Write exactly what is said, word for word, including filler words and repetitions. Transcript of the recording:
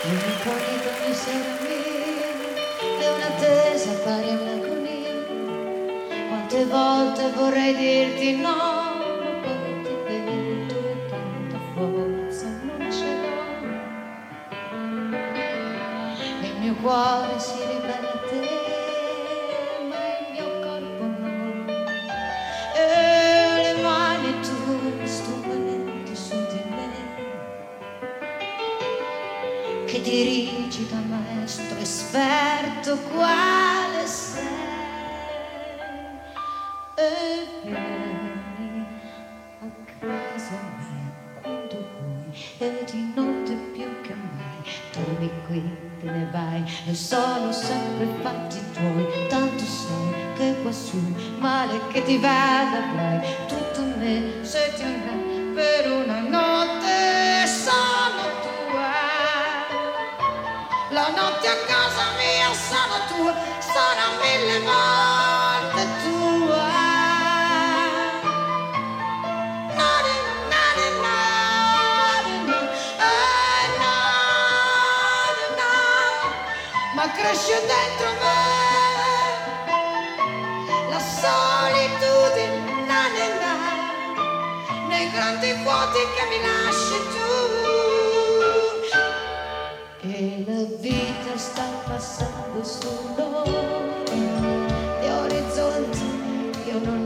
L'incognito ogni sera mia è un'attesa pari a un'agonia. Quante volte vorrei dirti no, ma poi ti vedo e tanta forza non ce l'ho. Il mio cuore si ribella a te, ma il mio corpo no. E le mani tue stupendo su di me, che dirigi da maestro esperto quale sei, e vieni a casa mia quando vuoi e di notte più che mai dormi qui, te ne vai e sono sempre fatti tuoi, tanto sai che quassù male che ti vada avrai tutto me se ti andrai per una notte sono tua. La notte a casa mia sono tua, sono mille volte tua. Nare, nare, nare, eh, nare, nare. Ma cresce dentro me la solitudine, nare, nare, nei grandi vuoti che mi lasci tu. E la vita sta passando su noi, e orizzonti io non